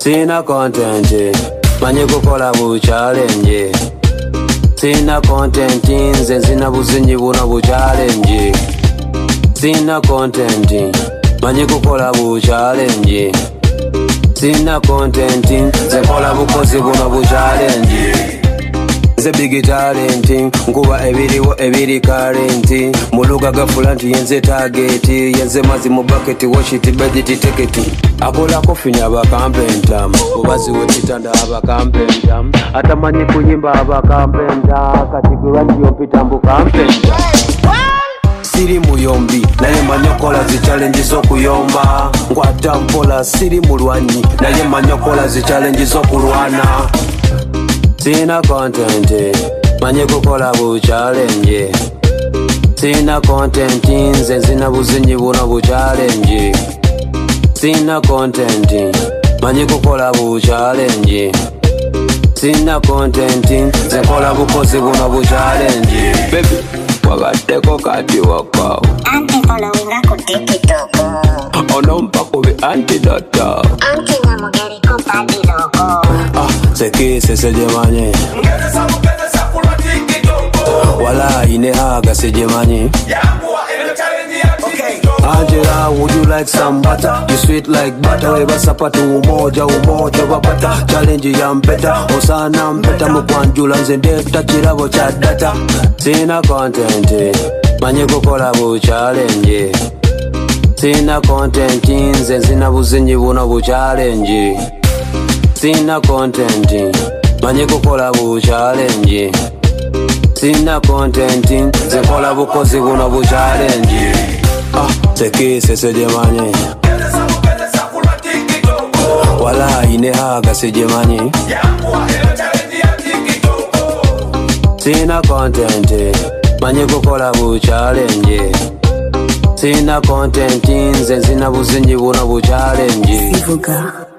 Sina content, manye kukola bu challenge. Sina content, nze nzina buzinyi buno bu challenge. Sina content, manye kukola bu challenge. Sina content, nze kola bukozi buno bu challenge. Nze big talent, nkuba ebiri current. Muluga gafula nti yenze target, yenze mazi mu bucket, wash it, budget ticket. Akola kofinya abakampentam, obazi wetitanda abakampentam. Atamanyi kuyimba abakampenta, kati gwanji yompita mbu kampenta. Siri muyombi, naye manyo kola zi challenge zo kuyomba. Ngwata mpola siri mulwanyi, naye manyo kola zi challenge zo kulwana. Sina content, manye kukola bu challenge. Sina content, nze nzina buzinyi buno bu challenge. Sina content, manye kukola bu challenge. Sina content, nze kola bukozi buno bu challenge. Baby, wagateko kati wako Anti following ku TikTok. onompa kubi antidote. Anti namugeri ko padi loko. Sekise sejemanye wala inehaga sejemanye. Angela, would you like some butter? You sweet like butter. Weba sapatu umoja wapata. Challenge ya mpeta, osana mpeta. Mukwanjula nzendeta chirabo cha data. Sina content, manye kukola bu challenge. Sina content, nze nzina buzinyi buno bu challenge. Sina content, manye kukola bu challenge. Sina content, nze kola bukozi buno bu challenge. Sekise sejemanye wala inehaga sejemanye. Sina content, manye kukola bu challenge. Sina content, nze nzina buzinyi buno bu challenge. Sivuga.